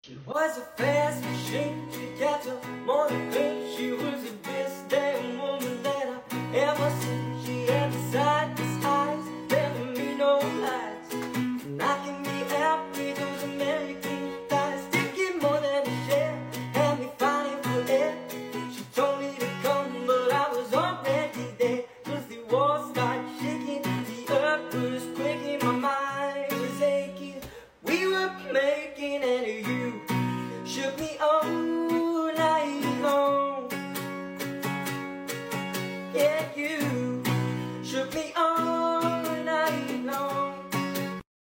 She was a fast machine, she kept her morning clean.